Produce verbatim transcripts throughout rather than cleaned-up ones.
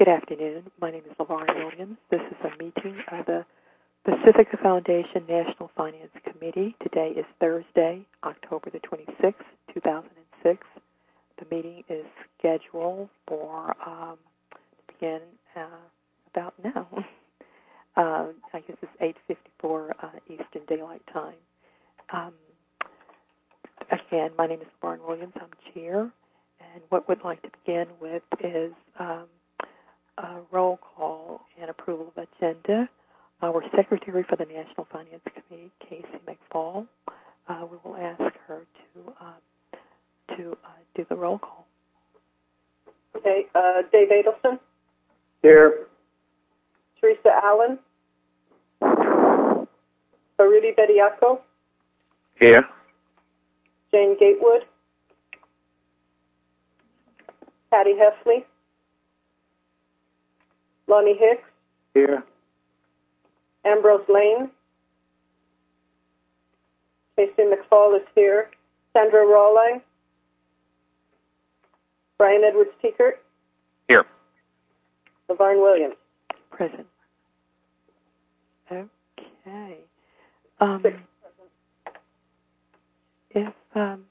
Good afternoon. My name is LaVarn Williams. This is a meeting of the Pacifica Foundation National Finance Committee. Today is Thursday, October the twenty-sixth, two thousand six. The meeting is scheduled for um, to begin uh, about now. uh, I guess it's eight fifty-four uh, Eastern Daylight Time. Um, again, my name is LaVarn Williams. I'm chair. And what we'd like to begin with is um, a roll call and approval of agenda. Our secretary for the National Finance Committee, Casey McFall, uh, we will ask her to uh, to uh, do the roll call. Okay, uh, Dave Adelson. Here. Teresa Allen. Arudi Bediako. Here. Jane Gatewood. Patty Heffley. Lonnie Hicks. Here. Ambrose Lane. Casey McFall is here. Sandra Rawley. Brian Edwards Teekert. Here. LaVarn Williams. Present. Okay. Um, if um,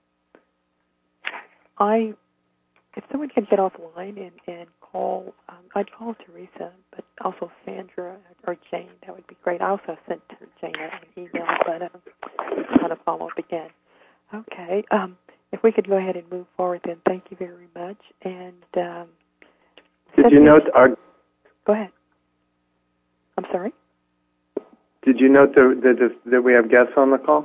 I, if someone can get off the line and, and call, um, I'd call Teresa, but also Sandra or Jane. That would be great. I also sent Jane an email, but um, I'm going to follow up again. Okay. Um, if we could go ahead and move forward, then thank you very much. And um, did you note our? Go ahead. I'm sorry. Did you note that that, that we have guests on the call?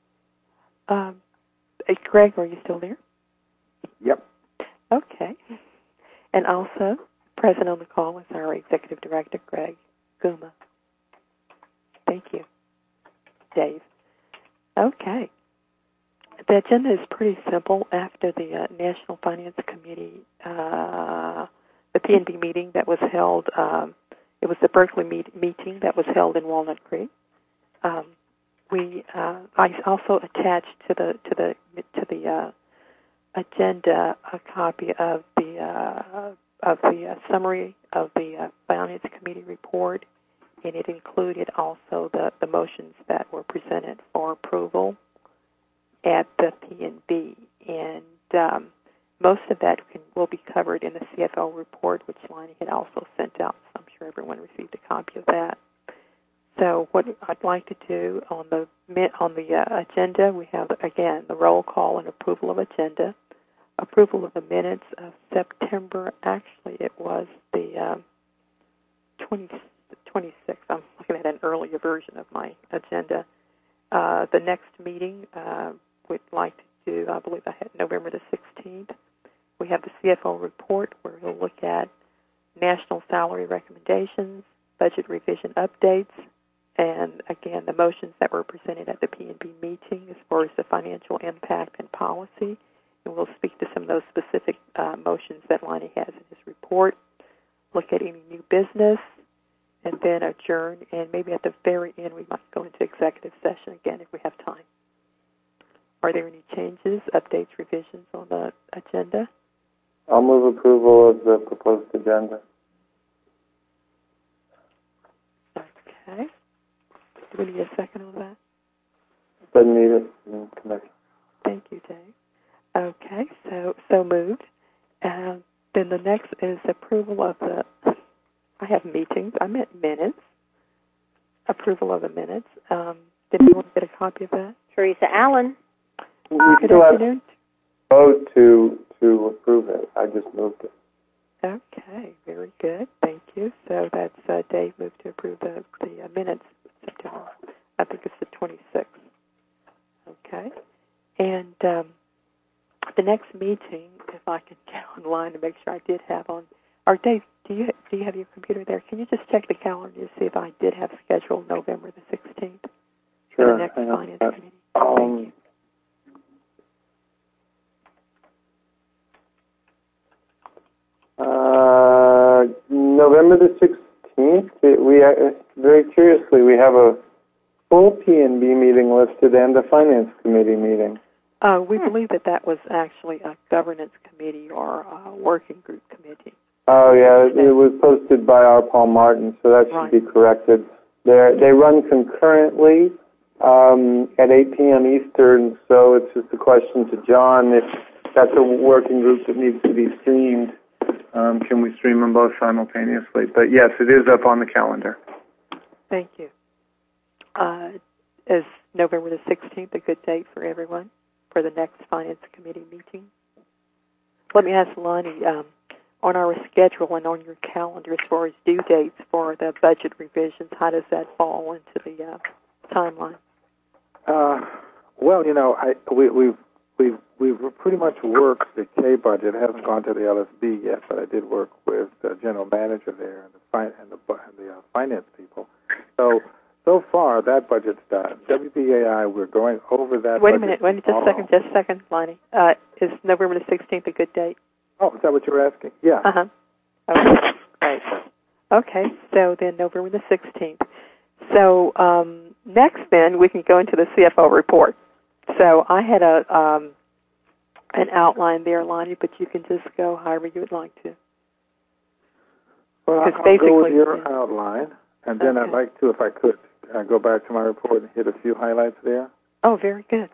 Um, hey, Greg, are you still there? Yep. Okay. And also present on the call is our executive director, Greg Guma. Thank you, Dave. Okay. The agenda is pretty simple. After the uh, National Finance Committee, uh, the P N B meeting that was held, um, it was the Berkeley meet- meeting that was held in Walnut Creek. Um, we, uh, I also attached to the to the to the uh, agenda a copy of the uh, of the uh, summary of the uh, Finance Committee report, and it included also the, the motions that were presented for approval at the P N B, and um, most of that can, will be covered in the C F O report, which Lonnie had also sent out. So I'm sure everyone received a copy of that. So what I'd like to do on the on the uh, agenda, we have again the roll call and approval of agenda, approval of the minutes of September. Actually, it was the um, twenty-sixth. I'm looking at an earlier version of my agenda. Uh, the next meeting uh, we'd like to do, I believe I had November the sixteenth. We have the C F O report where we'll look at national salary recommendations, budget revision updates, and again the motions that were presented at the P N B meeting as far as the financial impact and policy. And we'll speak to some of those specific uh, motions that Lonnie has in his report, look at any new business, and then adjourn. And maybe at the very end we might go into executive session again if we have time. Are there any changes, updates, revisions on the agenda? I'll move approval of the proposed agenda. Okay. Do we need a second on that? Doesn't need it in connection. Thank you, Dave. Okay, so so moved. Uh, then the next is approval of the, I have meetings, I meant minutes, approval of the minutes. Um, did you want to get a copy of that? Teresa Allen. We Good still afternoon. have to vote to, to approve it. I just moved it. Okay, very good. Thank you. So that's uh, Dave moved to approve the, the uh, minutes of September. I think it's the twenty-sixth. Okay. And um, the next meeting, if I can get online to make sure I did have on, or Dave, do you do you have your computer there? Can you just check the calendar to see if I did have scheduled November the sixteenth for Sure. the next finance committee? Um, Thank you. Uh, November the sixteenth, we uh, very curiously, we have a full P N B meeting listed and a Finance Committee meeting. Uh, we believe that that was actually a governance committee or a working group committee. Oh, yeah, it, it was posted by R. Paul Martin, so that should Right. be corrected. They're, they run concurrently um, at eight p.m. Eastern, so it's just a question to John if that's a working group that needs to be streamed. Um, can we stream them both simultaneously? But yes, it is up on the calendar. Thank you. Uh, is November the sixteenth a good date for everyone for the next Finance Committee meeting? Let me ask Lonnie, um, on our schedule and on your calendar as far as due dates for the budget revisions, how does that fall into the uh, timeline? Uh, well, you know, I, we, we've we've we've pretty much worked the K budget. It hasn't gone to the L S B yet, but I did work with the general manager there and the fi- and the, and the uh, finance people. So so far that budget's done. W P A I, we're going over that. Wait a budget minute. Wait just a second. Just a second, Lonnie. Uh, is November the sixteenth a good date? Oh, is that what you were asking? Yeah. Uh huh. Okay. Right. Okay. So then November the sixteenth. So um, next, then we can go into the C F O report. So I had a um, an outline there, Lonnie, but you can just go however you would like to. Well, I'll basically, go with your yeah. outline, and then Okay. I'd like to, if I could, uh, go back to my report and hit a few highlights there. Oh, very good.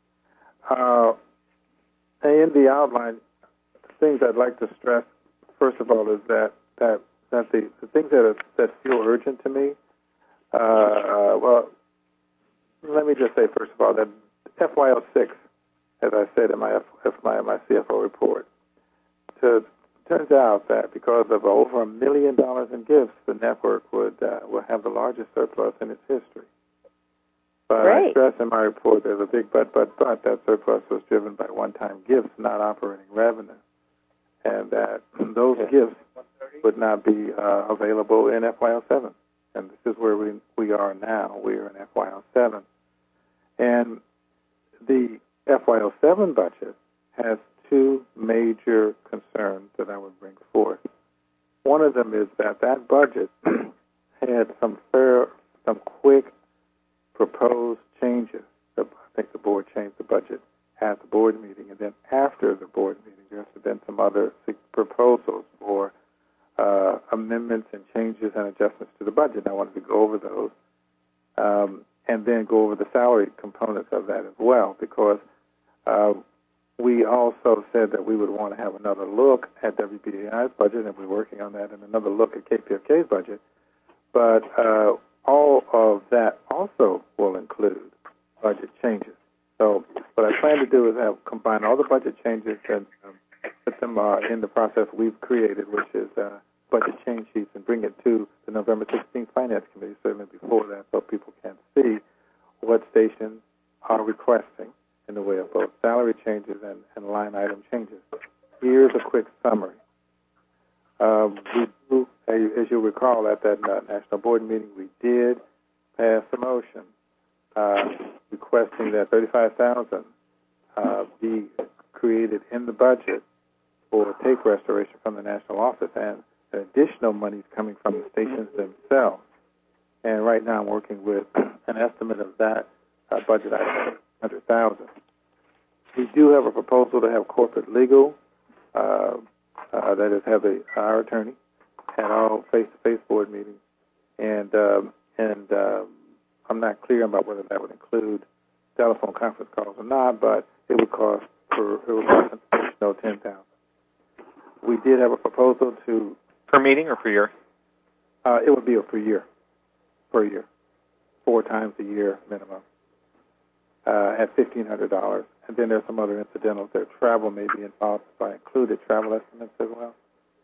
Uh, in the outline, the things I'd like to stress, first of all, is that that, that the, the things that are, that feel urgent to me, uh, uh, well, let me just say, first of all, that F Y oh six, as I said in my, F, F, my, my C F O report, to, turns out that because of over a million dollars in gifts, the network would uh, will have the largest surplus in its history. But Great. I stress in my report there's a big but, but, but. That surplus was driven by one-time gifts, not operating revenue. And that those gifts would not be uh, available in F Y oh seven. And this is where we we are now. We are in F Y oh seven. And the F Y oh seven budget has two major concerns that I would bring forth. One of them is that that budget had some fair, some quick proposed changes. I think the board changed the budget at the board meeting, and then after the board meeting, there have been some other proposals for uh, amendments and changes and adjustments to the budget. I wanted to go over those, um, and then go over the salary components of that as well, because uh, we also said that we would want to have another look at W P A I's budget, and we're working on that, and another look at K P F K's budget. But uh, all of that also will include budget changes. So what I plan to do is have combine all the budget changes and um, put them uh, in the process we've created, which is uh, budget change sheets, and bring it to the November sixteenth Finance Committee, certainly before that, so people can see what stations are requesting in the way of both salary changes and, and line item changes. Here's a quick summary. Um, we do, as you recall, at that uh, national board meeting, we did pass a motion uh, requesting that thirty-five thousand dollars uh, be created in the budget for tape restoration from the national office, and additional monies coming from the stations themselves. And right now, I'm working with an estimate of that uh, budget item, one hundred thousand dollars. We do have a proposal to have corporate legal. Uh, Uh, that is, have a, our attorney at all face-to-face board meetings, and um, and um, I'm not clear about whether that would include telephone conference calls or not, but it would cost for it would cost an additional ten thousand. We did have a proposal to per meeting or per year? Uh, it would be a per year, per year, four times a year minimum uh, at fifteen hundred dollars. And then there's some other incidentals there. Travel may be involved, so I included travel estimates as well.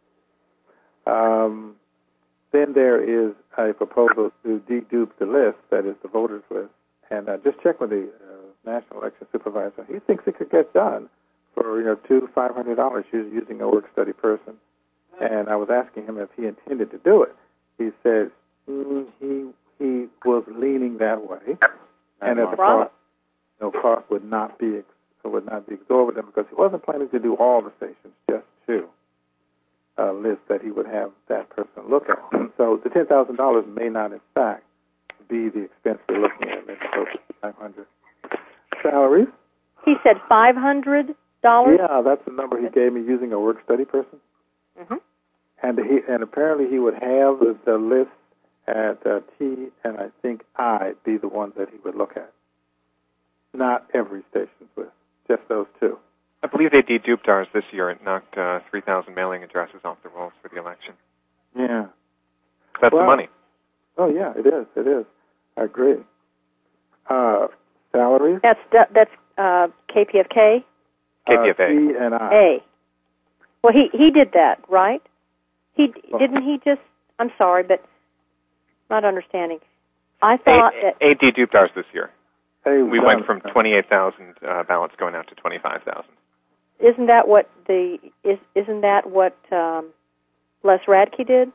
Um, then there is a proposal to dedupe the list, that is the voters list. And uh, just check with the uh, National Election Supervisor. He thinks it could get done for, you know, two, five hundred dollars using a work-study person. And I was asking him if he intended to do it. He says mm, he he was leaning that way, and at the cost, no cost would not be would not be exorbitant, because he wasn't planning to do all the stations, just two uh, lists that he would have that person look at. So the ten thousand dollars may not, in fact, be the expense we're looking at. Maybe close to five hundred dollars. Salaries. He said five hundred dollars. Yeah, that's the number he gave me using a work study person. Mm-hmm. and he and apparently he would have the, the list at uh, T and I think I be the ones that he would look at. Not every station's list, just those two. I believe they deduped ours this year. It knocked uh, three thousand mailing addresses off the rolls for the election. Yeah. That's well, the money. Oh, yeah, it is. It is. I agree. Uh, salaries? That's that's uh, K P F K? K P F A. Uh, T and I. A. Well, he, he did that, right? He Well, Didn't he just, I'm sorry, but not understanding. I thought A, that... A deduped ours this year. Hey, We done. went from twenty-eight thousand uh, ballots going out to twenty-five thousand. Isn't that what the, is, isn't that what um, Les Radke did?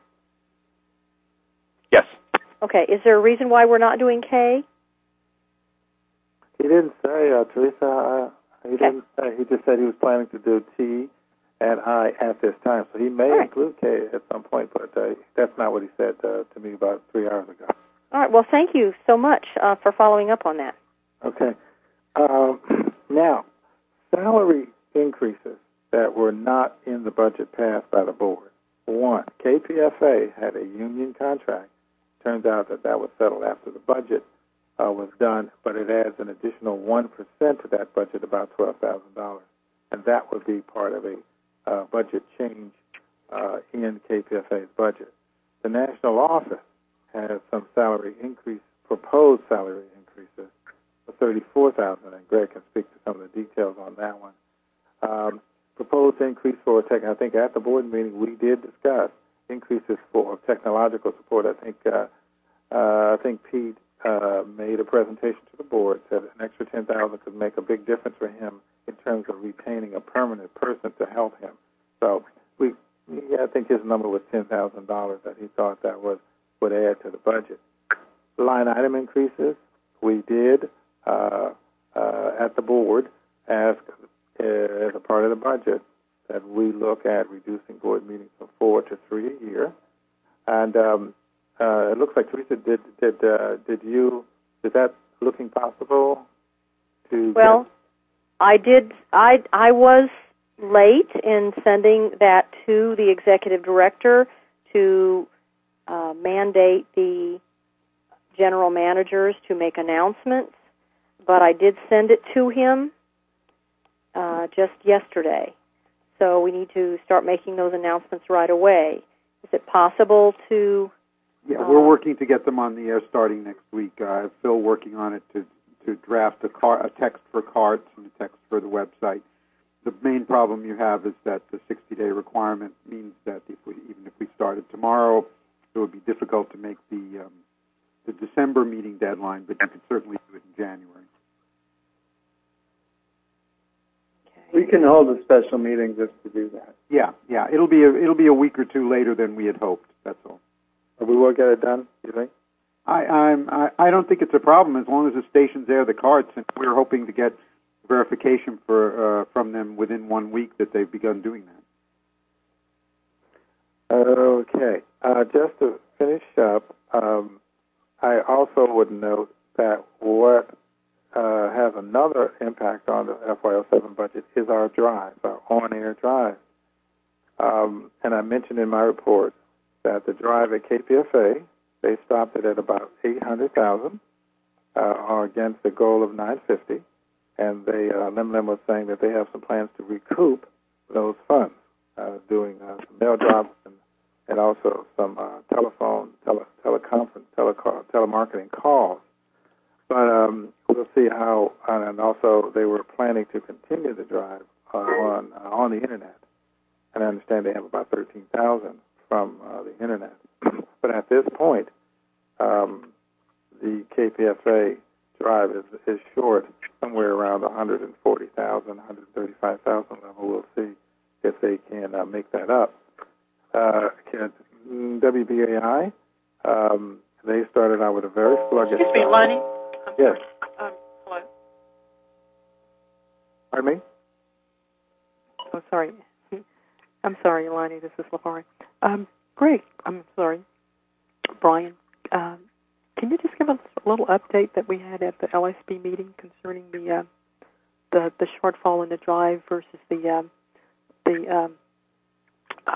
Yes. Okay, is there a reason why we're not doing K? He didn't say, uh, Teresa. Uh, he Okay. didn't say. He just said he was planning to do T and I at this time. So he may All right. include K at some point, but uh, that's not what he said uh, to me about three hours ago. All right, well, thank you so much uh, for following up on that. Okay. Um, now, salary increases that were not in the budget passed by the board. One, K P F A had a union contract. Turns out that that was settled after the budget uh, was done, but it adds an additional one percent to that budget, about twelve thousand dollars. And that would be part of a uh, budget change uh, in K P F A's budget. The national office has some salary increase, proposed salary increases for thirty-four thousand dollars, and Greg can speak to some of the details on that one. Um, proposed increase for tech, I think at the board meeting we did discuss increases for technological support. I think uh, uh, I think Pete uh, made a presentation to the board, said an extra ten thousand dollars could make a big difference for him in terms of retaining a permanent person to help him. So we, yeah, I think his number was ten thousand dollars that he thought that was would add to the budget. Line item increases, we did uh, uh, at the board ask uh, as a part of the budget that we look at reducing board meetings from four to three a year. And um, uh, it looks like Teresa, did did uh, did you is that looking possible to? Well, get? I did. I I was late in sending that to the executive director to uh, mandate the general managers to make announcements, but I did send it to him uh, just yesterday. So we need to start making those announcements right away. Is it possible to? Yeah, uh, we're working to get them on the air starting next week. Uh, I have Phil working on it to to draft a, car, a text for carts and a text for the website. The main problem you have is that the sixty-day requirement means that if we, even if we started tomorrow, it would be difficult to make the um, the December meeting deadline, but you could certainly do it in January. We can hold a special meeting just to do that. Yeah, yeah, it'll be a, it'll be a week or two later than we had hoped. That's all. We will get it done, you think? I I'm, I I don't think it's a problem as long as the stations air the carts, and we're hoping to get verification for uh, from them within one week that they've begun doing that. Okay. Uh, just to finish up, um, I also would note that what uh, has another impact on the F Y oh seven budget is our drive, our on-air drive. Um, and I mentioned in my report that the drive at K P F A, they stopped it at about eight hundred thousand uh, against the goal of nine fifty, and they uh, Lim Lim was saying that they have some plans to recoup those funds, uh, doing uh, some mail drops and, and also some uh, telephone, tele, teleconference, telecall, telemarketing calls. But um, we'll see how, and also they were planning to continue the drive uh, on uh, on the internet, and I understand they have about thirteen thousand from uh, the internet. But at this point, um, the K P F A drive is, is short somewhere around one hundred forty thousand, one hundred thirty-five thousand level. We'll see if they can uh, make that up. Uh, can, W B A I, um, they started out with a very sluggish... Excuse me, Lonnie? I'm Yes. sorry. Um, hello? Pardon me? Oh, sorry. I'm sorry, Lonnie. This is LaFari. Um, Greg, I'm sorry. Brian, um, can you just give us a little update that we had at the L S B meeting concerning the uh, the the shortfall in the drive versus the um, the um, uh,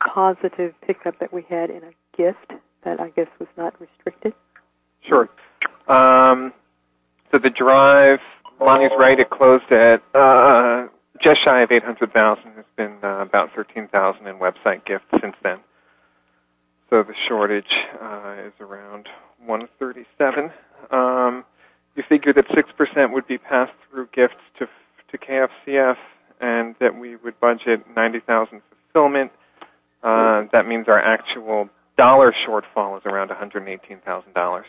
positive pickup that we had in a gift that I guess was not restricted? Sure. Um, so the drive, Lonnie's right, it closed at uh, just shy of eight hundred thousand. It's been uh, about thirteen thousand in website gifts since then. So the shortage uh, is around one thirty-seven. Um, you figure that six percent would be passed through gifts to to K F C F, and that we would budget ninety thousand fulfillment. Uh, that means our actual dollar shortfall is around one hundred eighteen thousand dollars.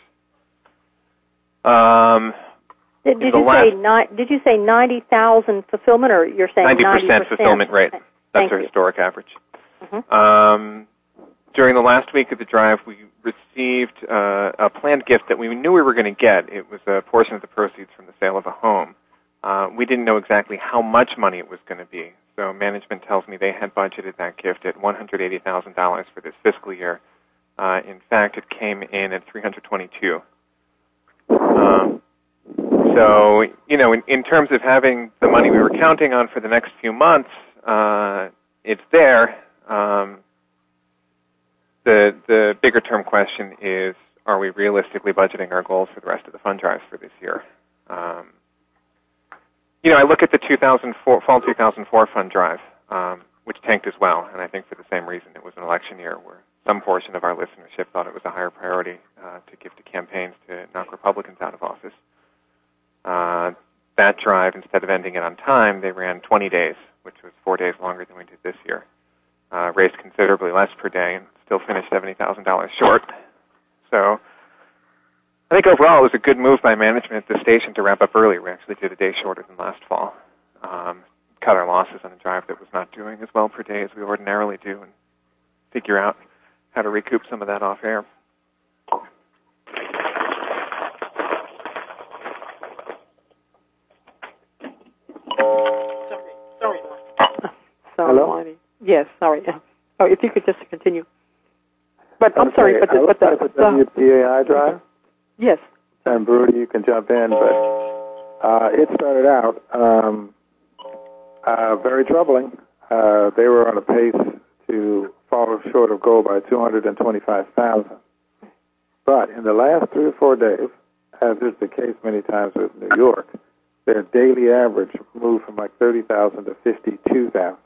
Um, did, did you say ni- Did you say ninety thousand fulfillment, or you're saying ninety percent fulfillment rate? That's Thank our you. historic average. Mm-hmm. Um, during the last week of the drive, we received uh, a planned gift that we knew we were going to get. It was a portion of the proceeds from the sale of a home. Uh, we didn't know exactly how much money it was going to be. So management tells me they had budgeted that gift at one hundred eighty thousand dollars for this fiscal year. Uh, in fact, it came in at three hundred twenty-two thousand dollars. Um, so, you know, in, in terms of having the money we were counting on for the next few months, uh, it's there. Um, the the bigger term question is, are we realistically budgeting our goals for the rest of the fund drives for this year? Um, you know, I look at the two thousand four, fall two thousand four fund drive, um, which tanked as well, and I think for the same reason. It was an election year where some portion of our listenership thought it was a higher priority uh, to give to campaigns to knock Republicans out of office. Uh, that drive, instead of ending it on time, they ran twenty days, which was four days longer than we did this year. Uh, raised considerably less per day and still finished seventy thousand dollars short. So I think overall it was a good move by management at the station to wrap up early. We actually did a day shorter than last fall. Um, cut our losses on a drive that was not doing as well per day as we ordinarily do, and figure out how to recoup some of that off air. Sorry. Sorry, Hello? Lonnie. Yes, sorry. Oh, if you could just continue. But I'm Okay, sorry, but I the, looked but at the, the W P A I drive, yes. and Brody, you can jump in, but uh, it started out um, uh, very troubling. Uh, they were on a pace to fall short of goal by two hundred twenty-five thousand. But in the last three or four days, as is the case many times with New York, their daily average moved from like thirty thousand to fifty-two thousand.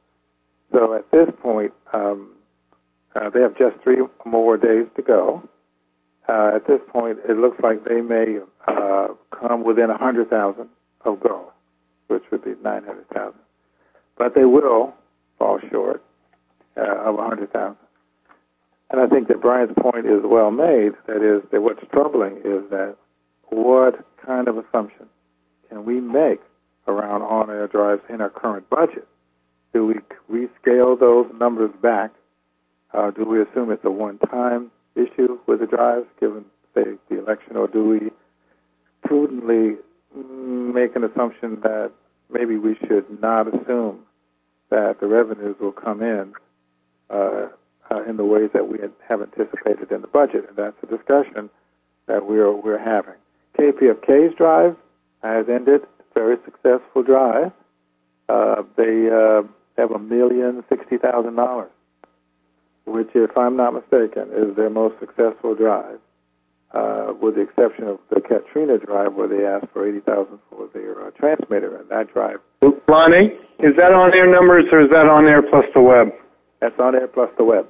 So at this point, um, uh, they have just three more days to go. Uh, at this point, it looks like they may uh, come within one hundred thousand of goal, which would be nine hundred thousand. But they will fall short uh, of one hundred thousand. And I think that Brian's point is well made. That is, that what's troubling is that what kind of assumption can we make around on-air drives in our current budget? Do we rescale those numbers back? Uh, do we assume it's a one-time issue with the drives, given, say, the election, or do we prudently make an assumption that maybe we should not assume that the revenues will come in uh, uh, in the ways that we have anticipated in the budget? And that's a discussion that we're we're having. K P F K's drive has ended. Very successful drive. Uh, they uh, have a million sixty thousand dollars, which, if I'm not mistaken, is their most successful drive, uh, with the exception of the Katrina drive, where they asked for eighty thousand for their uh, transmitter. And that drive, Lonnie, is that on air numbers or is that on air plus the web? that's on air plus the web.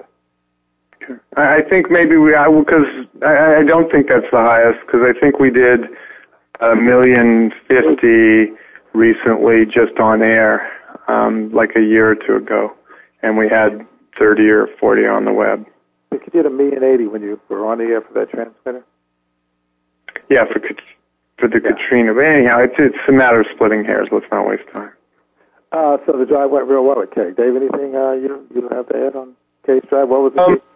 I I think maybe we, because I, I don't think that's the highest, because I think we did a million fifty recently just on air, um, like a year or two ago, and we had thirty or forty on the web. I think you did a million eighty when you were on the air for that transmitter. Yeah, for for the Yeah. Katrina. But anyhow, it's it's a matter of splitting hairs. Let's not waste time. Uh, so the drive went real well at K. Dave, anything uh, you you have to add on K's drive? What was it? Um,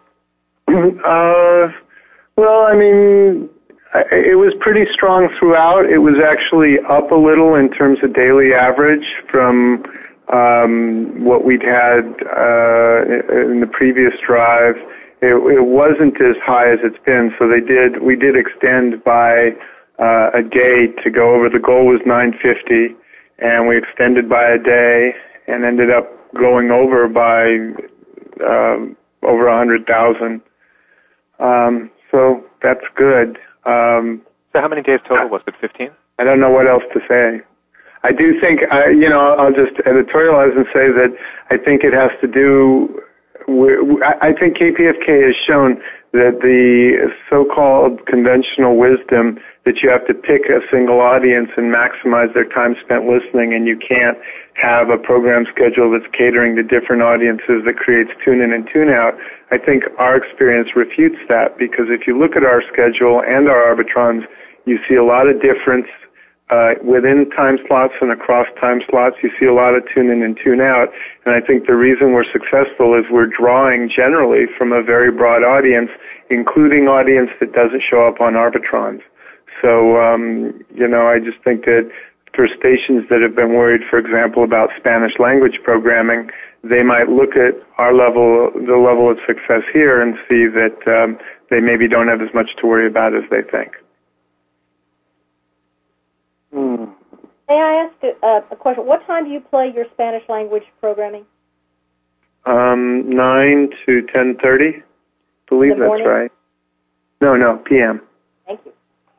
uh, well, I mean, I, it was pretty strong throughout. It was actually up a little in terms of daily average from um, what we'd had uh, in the previous drive. It, it wasn't as high as it's been, so they did. We did extend by uh, a day to go over. The goal was nine fifty, and we extended by a day and ended up going over by um, over one hundred thousand. Um, so that's good. Um, so how many days total was it, fifteen? I don't know what else to say. I do think, I, you know, I'll just editorialize and say that I think it has to do with, I think K P F K has shown that the so-called conventional wisdom that you have to pick a single audience and maximize their time spent listening, and you can't have a program schedule that's catering to different audiences that creates tune-in and tune-out. I think our experience refutes that, because if you look at our schedule and our arbitrons, you see a lot of difference Uh, within time slots and across time slots. You see a lot of tune in and tune out, and I think the reason we're successful is we're drawing generally from a very broad audience, including audience that doesn't show up on arbitrons. So, um, you know, I just think that for stations that have been worried, for example, about Spanish language programming, they might look at our level, the level of success here, and see that um, they maybe don't have as much to worry about as they think. Hmm. May I ask a, uh, a question? What time do you play your Spanish language programming? Um, nine to ten thirty. I believe that's right. No, no, P M. Thank you.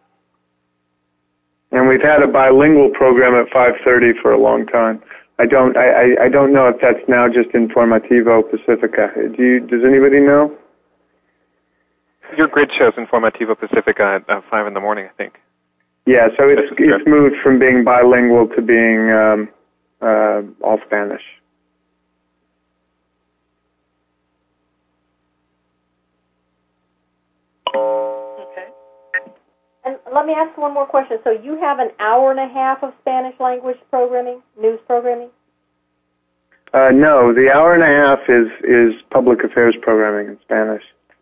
And we've had a bilingual program at five thirty for a long time. I don't, I, I, I don't know if that's now just Informativo Pacifica. Do you? Does anybody know? Your grid shows Informativo Pacifica at uh, five in the morning, I think. Yeah, so it's it's moved from being bilingual to being um, uh, all Spanish. Okay. And let me ask one more question. So you have an hour and a half of Spanish language programming, news programming? Uh, no, the hour and a half is, is public affairs programming in Spanish.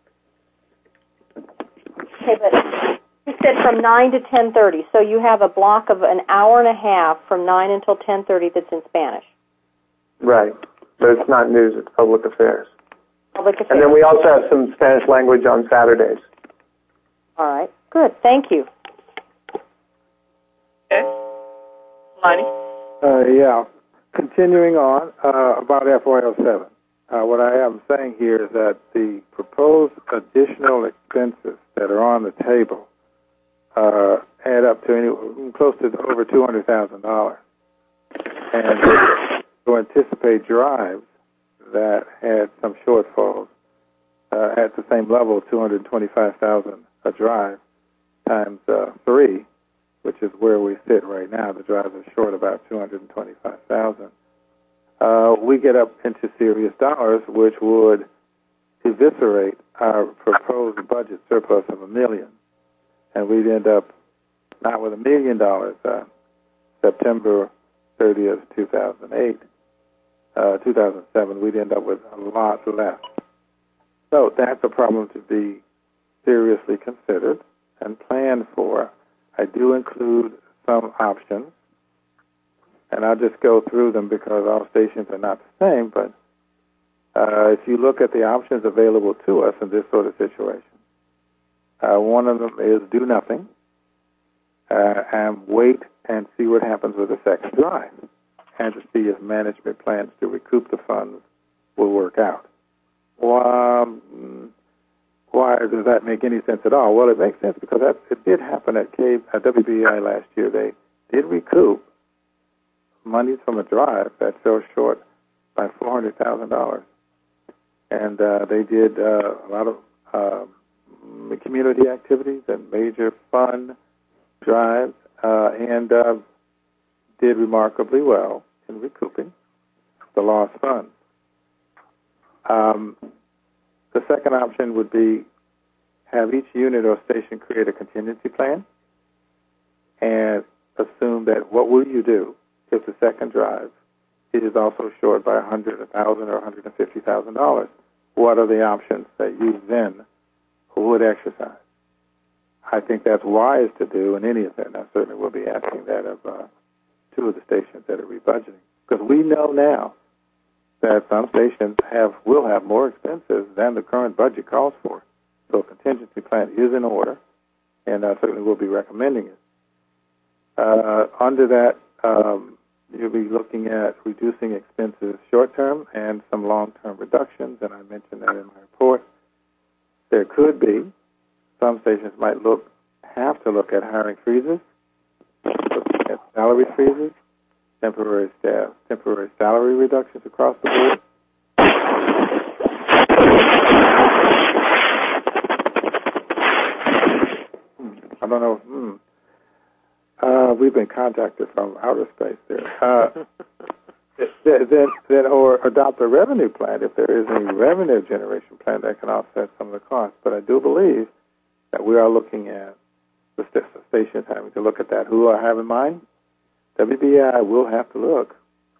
Okay, but you said from nine to ten thirty, so you have a block of an hour and a half from nine until ten thirty that's in Spanish. Right, but it's not news, it's public affairs. Public affairs. And then we also have some Spanish language on Saturdays. All right, good, thank you. Okay. Lonnie? Uh, yeah, continuing on uh, about F Y O seven. Uh, what I am saying here is that the proposed additional expenses that are on the table Uh, add up to any, close to over two hundred thousand dollars. And to anticipate drives that had some shortfalls uh, at the same level, two hundred twenty-five thousand dollars a drive times uh, three, which is where we sit right now. The drives are short about two hundred twenty-five thousand dollars. Uh, we get up into serious dollars, which would eviscerate our proposed budget surplus of a million. And we'd end up not with a million dollars uh, September thirtieth, two thousand eight, uh, two thousand seven. We'd end up with a lot less. So that's a problem to be seriously considered and planned for. I do include some options, and I'll just go through them because all stations are not the same. But uh, if you look at the options available to us in this sort of situation, Uh, one of them is do nothing uh, and wait and see what happens with the second drive, and to see if management plans to recoup the funds will work out. Well, um, why does that make any sense at all? Well, it makes sense because that, it did happen at, K, at W B I last year. They did recoup money from a drive that fell short by four hundred thousand dollars. And uh, they did uh, a lot of uh, community activities and major fun drives, uh, and uh, did remarkably well in recouping the lost funds. Um, the second option would be have each unit or station create a contingency plan and assume that what will you do if the second drive is also short by one hundred thousand dollars, one thousand dollars, or one hundred fifty thousand dollars. What are the options that you then would exercise? I think that's wise to do in any event. I certainly will be asking that of uh, two of the stations that are rebudgeting, because we know now that some stations have will have more expenses than the current budget calls for. So a contingency plan is in order, and I certainly will be recommending it. Uh, under that, um, you'll be looking at reducing expenses short-term and some long-term reductions, and I mentioned that in my report. There could be, some stations might look, have to look at hiring freezes, looking at salary freezes, temporary staff, temporary salary reductions across the board. I don't know. Hmm. Uh, we've been contacted from outer space there. Uh, then, then, or adopt a revenue plan if there is a revenue generation plan that can offset some of the costs. But I do believe that we are looking at the stations having to look at that. Who I have in mind? W B I will have to look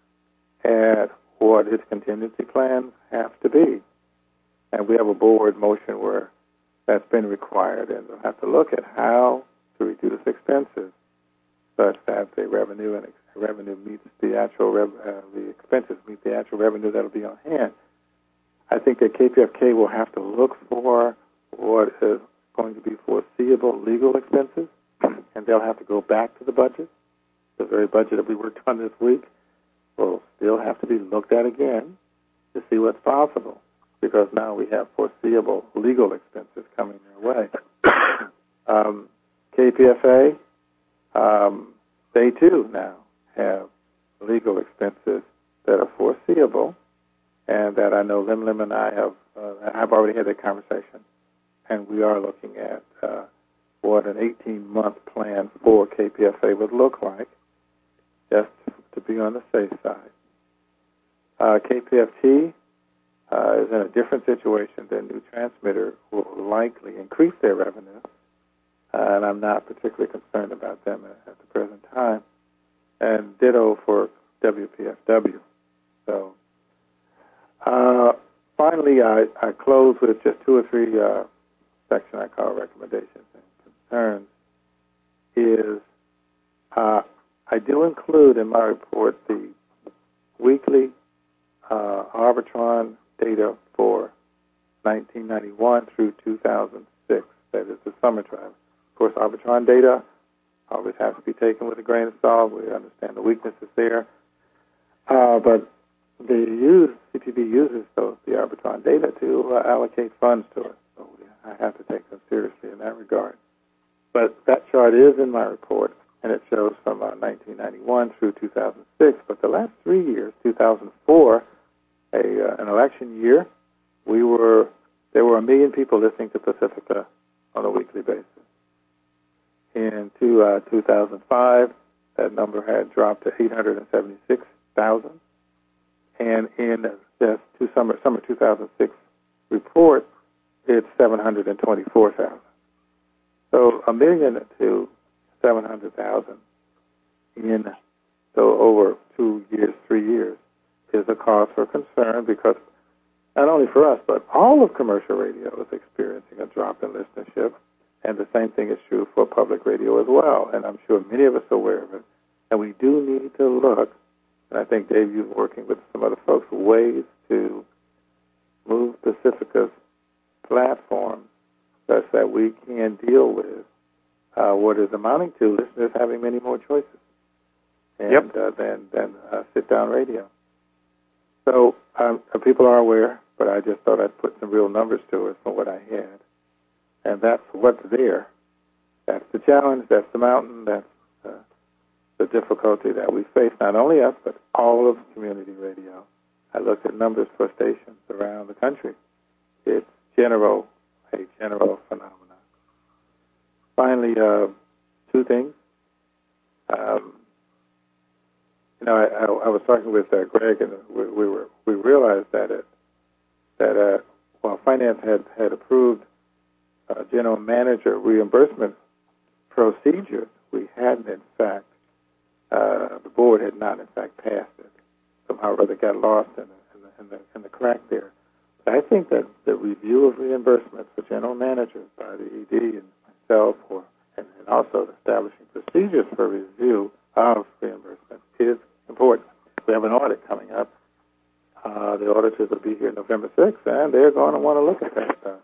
at what its contingency plans have to be. And we have a board motion where that's been required, and they'll have to look at how to reduce expenses such that the revenue and ex- revenue meets the actual rev- uh, the expenses meet the actual revenue that'll be on hand. I think that K P F K will have to look for what is going to be foreseeable legal expenses, and they'll have to go back to the budget. The very budget that we worked on this week will still have to be looked at again to see what's possible, because now we have foreseeable legal expenses coming their way. um, K P F A, um, they too now have legal expenses that are foreseeable, and that I know Lim Lim and I have uh, have already had that conversation, and we are looking at uh, what an eighteen-month plan for K P F A would look like, just to be on the safe side. Uh, K P F T uh, is in a different situation. Their new transmitter will likely increase their revenue, uh, and I'm not particularly concerned about them at, at the present time. And ditto for W P F W. So, uh, finally, I, I close with just two or three uh, section I call recommendations and concerns. Is uh, I do include in my report the weekly uh, Arbitron data for nineteen ninety-one through two thousand six. That is the summer drive. Of course, Arbitron data always has to be taken with a grain of salt. We understand the weaknesses there. Uh, but they use, C P B uses those, the Arbitron data to uh, allocate funds to it. So we, I have to take them seriously in that regard. But that chart is in my report, and it shows from uh, nineteen ninety-one through two thousand six. But the last three years, two thousand four, a, uh, an election year, we were there were a million people listening to Pacifica on a weekly basis. In two, uh, two thousand five, that number had dropped to eight hundred seventy-six thousand. And in the two summer, summer two thousand six report, it's seven hundred twenty-four thousand. So a million to seven hundred thousand in so over two years, three years is a cause for concern, because not only for us, but all of commercial radio is experiencing a drop in listenership. And the same thing is true for public radio as well. And I'm sure many of us are aware of it. And we do need to look, and I think, Dave, you're working with some other folks, ways to move Pacifica's platform such that we can deal with uh, what is amounting to listeners having many more choices and, yep. uh, than, than uh, sit-down radio. So um, people are aware, but I just thought I'd put some real numbers to it from what I had. And that's what's there. That's the challenge, that's the mountain, that's uh, the difficulty that we face, not only us, but all of community radio. I looked at numbers for stations around the country. It's general, a general phenomenon. Finally, uh, two things. Um, you know, I, I, I was talking with uh, Greg, and we, we were we realized that it that uh, while finance had had approved Uh, general manager reimbursement procedures, we hadn't, in fact, uh, the board had not, in fact, passed it. Somehow or other got lost in the, in the, in the, in the crack there. But I think that the review of reimbursements for general managers by the E D and myself, or, and, and also establishing procedures for review of reimbursement is important. We have an audit coming up. Uh, the auditors will be here November sixth, and they're going to want to look at that stuff.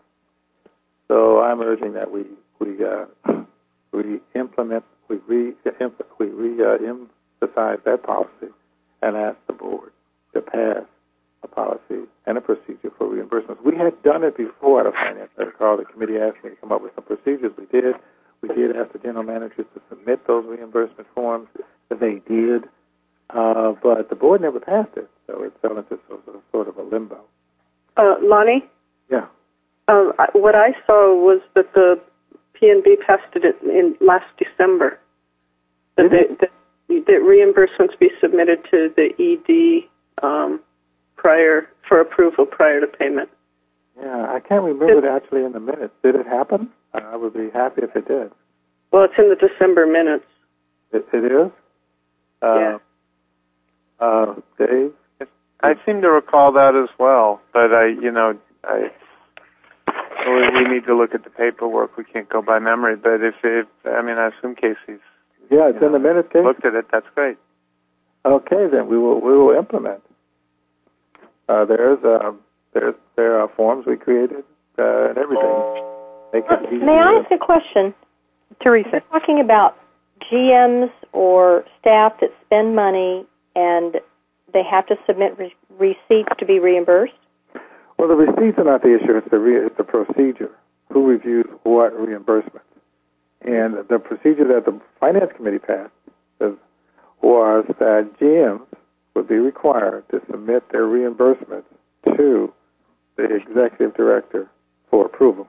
So I'm urging that we we uh, we implement we re we re uh, emphasize that policy and asked the board to pass a policy and a procedure for reimbursements. We had done it before at a finance. I recall the committee asked me to come up with some procedures. We did. We did ask the general managers to submit those reimbursement forms. They did. Uh, but the board never passed it, so it fell into sort of, sort of a limbo. Uh, Lonnie? Yeah. Um, I, what I saw was that the P N B passed it in last December. That, they, that, that reimbursements be submitted to the E D um, prior for approval prior to payment. Yeah, I can't remember it actually in the minutes. Did it happen? I would be happy if it did. Well, it's in the December minutes. It, it is? Uh, yeah. Uh, Dave? I seem to recall that as well, but I, you know, I we, we need to look at the paperwork. We can't go by memory. But if, if I mean, I assume Casey's yeah, it's in know, the minutes. Casey looked at it. That's great. Okay, then we will we will implement. Uh, there's uh, there's there are forms we created uh, and everything. Make it easier. May I ask a question, Teresa? You're talking about G Ms or staff that spend money and they have to submit re- receipts to be reimbursed? Well, the receipts are not the issue. It's the, re- it's the procedure. Who reviews what reimbursements? And the procedure that the Finance Committee passed is, was that G Ms would be required to submit their reimbursements to the Executive Director for approval.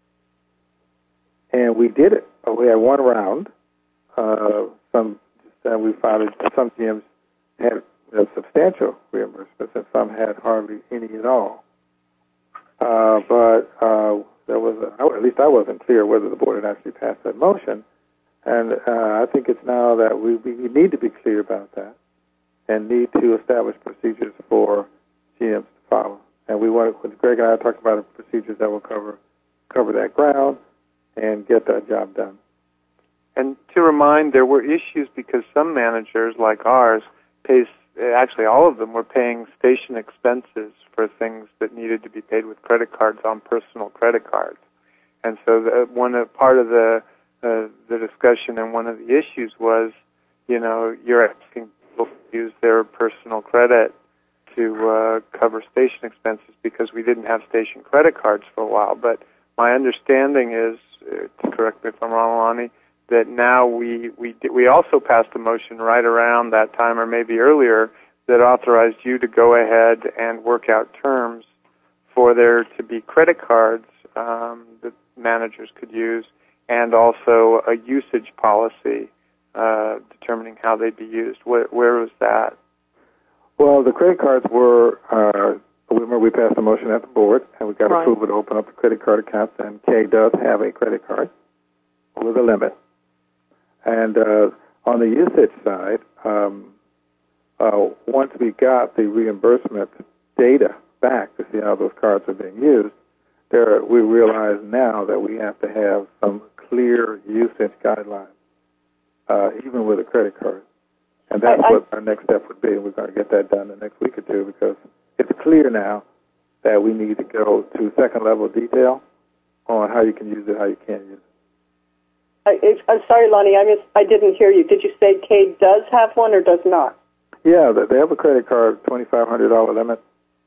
And we did it. We had one round. Uh, some, and we found that some G Ms had uh, substantial reimbursements, and some had hardly any at all. Uh, but uh, there was, a, at least I wasn't clear whether the board had actually passed that motion, and uh, I think it's now that we, we need to be clear about that, and need to establish procedures for G Ms to follow. And we want, Greg and I talked about procedures that will cover cover that ground and get that job done. And to remind, there were issues because some managers, like ours, pays, actually all of them were paying station expenses for things that needed to be paid with credit cards on personal credit cards. And so the, one of, part of the uh, the discussion and one of the issues was, you know, you're asking people to use their personal credit to uh, cover station expenses because we didn't have station credit cards for a while. But my understanding is, uh, correct me if I'm wrong, Lonnie, that now we we we also passed a motion right around that time or maybe earlier that authorized you to go ahead and work out terms for there to be credit cards um, that managers could use, and also a usage policy uh, determining how they'd be used. Where, where was that? Well, the credit cards were, uh, remember we passed a motion at the board, and we got right. approval to open up the credit card accounts, and Kay does have a credit card with a limit. And uh, on the usage side, um, uh, once we got the reimbursement data back to see how those cards are being used, there we realize now that we have to have some clear usage guidelines, uh, even with a credit card. And that's I, I, what our next step would be, and we're going to get that done the next week or two because it's clear now that we need to go to second-level detail on how you can use it, how you can't use it. I, it's, I'm sorry, Lonnie, I missed, I didn't hear you. Did you say Cade does have one or does not? Yeah, they have a credit card, twenty-five hundred dollars limit.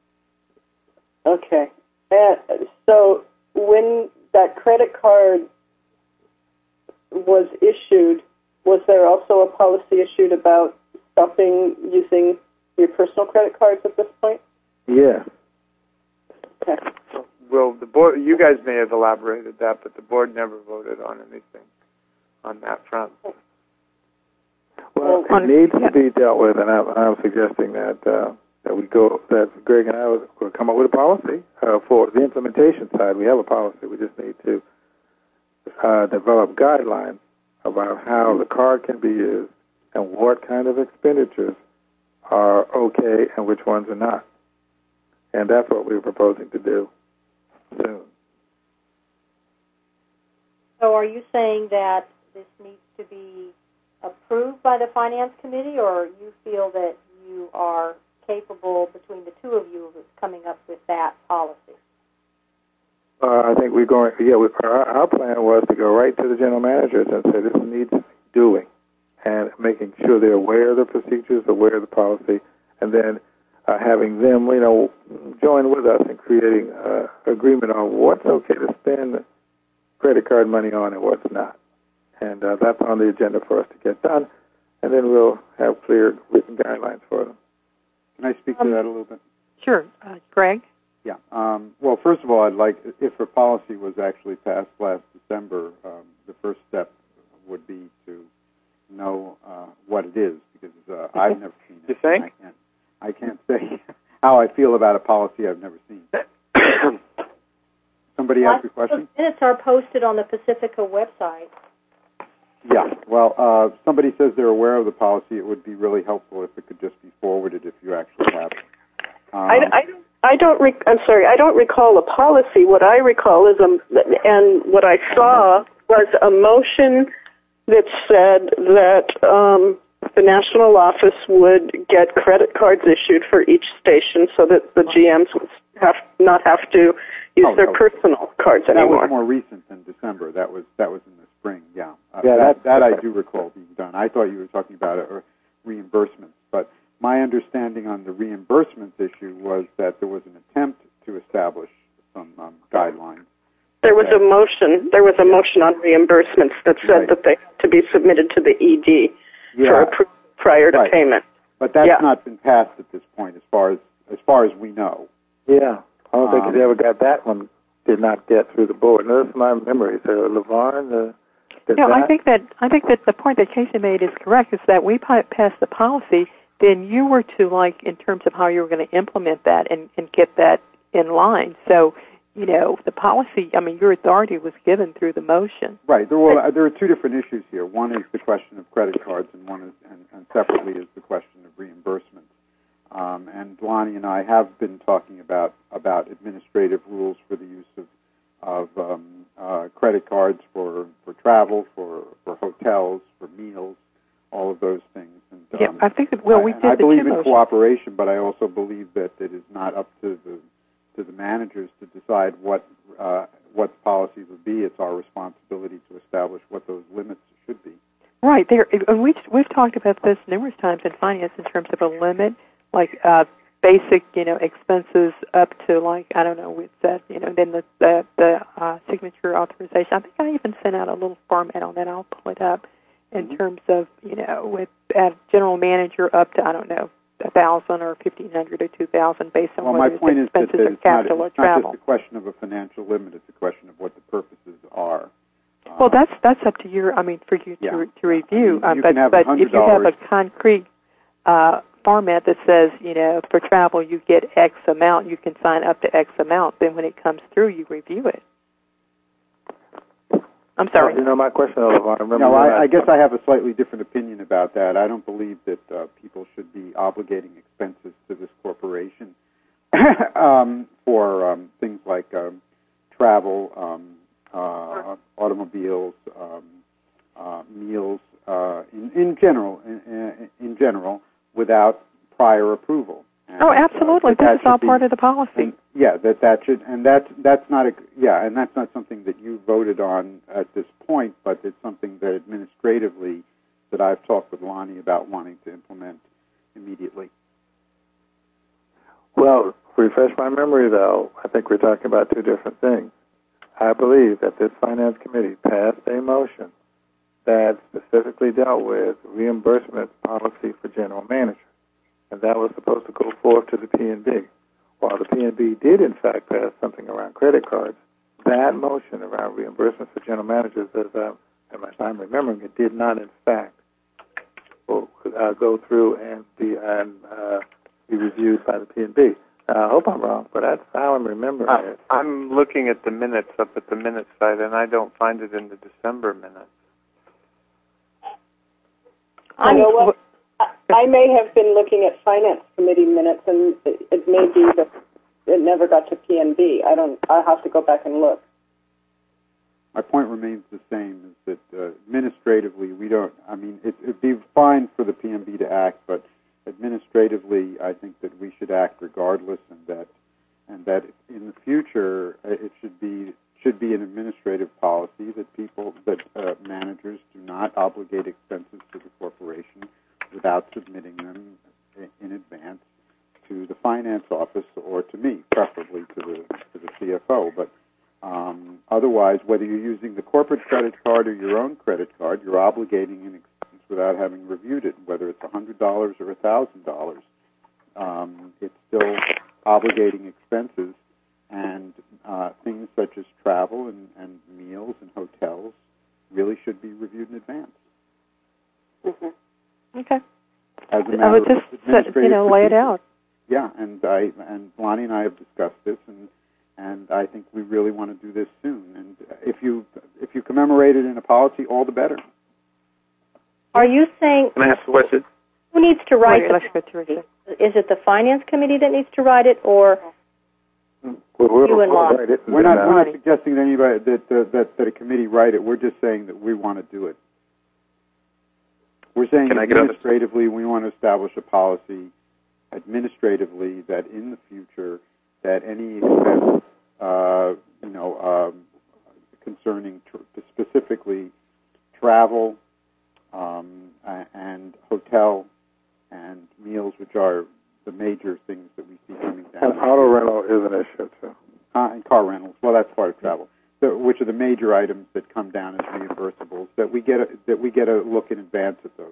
Okay. And so when that credit card was issued, was there also a policy issued about stopping using your personal credit cards at this point? Yeah. Okay. Well, the board, you guys may have elaborated that, but the board never voted on anything on that front. Well, On- it needs yeah. to be dealt with, and I'm, I'm suggesting that uh, that we go, that Greg and I will, will come up with a policy uh, for the implementation side. We have a policy. We just need to uh, develop guidelines about how the card can be used and what kind of expenditures are okay and which ones are not. And that's what we're proposing to do soon. So are you saying that this needs to be approved by the Finance Committee, or you feel that you are capable, between the two of you, of coming up with that policy? Uh, I think we're going, yeah, we, our, our plan was to go right to the general managers and say this needs doing, and making sure they're aware of the procedures, aware of the policy, and then uh, having them, you know, join with us in creating uh, agreement on what's okay to spend credit card money on and what's not. And uh, that's on the agenda for us to get done, and then we'll have clear written guidelines for them. Can I speak um, to that a little bit? Sure. Uh, Greg? Yeah. Um, well, first of all, I'd like, if a policy was actually passed last December, um, the first step would be to know uh, what it is, because uh, I've never seen it. You think? I can't, I can't say how I feel about a policy I've never seen. Somebody ask a question? Those minutes are posted on the Pacifica website. Yeah. Well, uh, somebody says they're aware of the policy. It would be really helpful if it could just be forwarded if you actually have it. Um, I, I, I don't. Rec- I'm sorry. I don't recall a policy. What I recall is a, and what I saw was a motion that said that um, the national office would get credit cards issued for each station, so that the G Ms would have not have to use Oh, their no. personal cards that anymore. was more recent than December. That was that was in the spring. Yeah. Uh, Yeah, that, that- that I do recall being done. I thought you were talking about it, or reimbursements, but my understanding on the reimbursements issue was that there was an attempt to establish some um, guidelines. There was a motion. There was a motion on reimbursements that said Right. that they had to be submitted to the E D Yeah. for approval prior to Right. payment. But that's Yeah. not been passed at this point, as far as as far as we know. Yeah, I don't think Um, it ever got that one. Did not get through the board. No, that's my memory. So Laverne, uh, did No, that? I think that I think that the point that Casey made is correct. Is that we pa- passed the policy, then you were to, like, in terms of how you were going to implement that and, and get that in line. So, you know, the policy. I mean, your authority was given through the motion. Right. There were there are two different issues here. One is the question of credit cards, and one is and, and separately is the question of reimbursements. Um, and Lonnie and I have been talking about about administrative rules for the use of of um, uh, credit cards for, for travel, for for hotels, for meals, all of those things. And, um, Yeah, I think that. Well, we I, did I the believe two in motions. cooperation, but I also believe that it is not up to the to the managers to decide what uh, what the policies would be. It's our responsibility to establish what those limits should be. Right there, and we we've talked about this numerous times in finance in terms of a limit, like uh, basic, you know, expenses up to, like, I don't know, with that, you know, then the the, the uh, signature authorization. I think I even sent out a little format on that. I'll pull it up in Mm-hmm. terms of, you know, with uh, general manager up to, I don't know, a thousand or fifteen hundred or two thousand, based on Well, whether my it's point is that, expenses that or it's, not, capital or it's not travel. just a question of a financial limit. It's a question of what the purposes are. Well, Um, that's that's up to your. I mean, for you Yeah. to to review. I mean, you um, but can have but if you have a one hundred dollars concrete uh, format that says, you know, for travel you get X amount, you can sign up to X amount. Then when it comes through, you review it. I'm sorry. You know, my question, Laverne, I remember. No, when I, I guess I have a slightly different opinion about that. I don't believe that uh, people should be obligating expenses to this corporation um, for um, things like um, travel, um, uh, automobiles, um, uh, meals, uh, in, in general, in, in general, without prior approval. And, Oh, absolutely. Uh, that this is all should be- part of the policy. and, yeah, that that should, and that's that's not a yeah, and that's not something that you voted on at this point, but it's something that administratively that I've talked with Lonnie about wanting to implement immediately. Well, refresh my memory, though. I think we're talking about two different things. I believe that this finance committee passed a motion that specifically dealt with reimbursement policy for general managers, and that was supposed to go forth to the P N B. While the P N B did, in fact, pass something around credit cards, that motion around reimbursement for general managers, as uh, if I'm remembering, it did not, in fact, uh, go through and be and uh, be reviewed by the P N B. Uh, I hope I'm wrong, but that's how I'm remembering Uh, it. I'm looking at the minutes up at the minutes site, and I don't find it in the December minutes. I know what. I may have been looking at finance committee minutes, and it, it may be that it never got to P N B. I don't. I'll have to go back and look. My point remains the same: is that uh, administratively we don't. I mean, it, it'd be fine for the P M B to act, but administratively, I think that we should act regardless, and that and that in the future uh, it should be should be an administrative policy that people that uh, managers do not obligate expenses to the corporation without submitting them in advance using the corporate credit card or your own credit card, you're obligating an expense without having reviewed it, whether it's one hundred dollars or one thousand dollars. Um, it's still obligating expenses, and uh, things such as travel and, and meals and hotels really should be reviewed in advance. Mm-hmm. Okay. As a matter I would just, of administrative you know, lay it procedure. out. Yeah, and I and Lonnie and I have discussed this, and and I think we really want to do this soon. And if you if you commemorate it in a policy, all the better. Are you saying Can I ask a question? who needs to write Let's the go through it. Is it the finance committee that needs to write it, or Well, we're, you and Lonnie? right, it- We're not, we're not Lonnie. suggesting that anybody that, uh, that that a committee write it. We're just saying that we want to do it. We're saying Can I get on the- administratively we want to establish a policy administratively that in the future that any expense, uh, you know, um, concerning tr- specifically travel um, a- and hotel and meals, which are the major things that we see coming down. And auto rental is an issue, too. Uh, and car rentals. Well, that's part of travel. So, which are the major items that come down as reimbursables? That we get a, that we get a look in advance at those.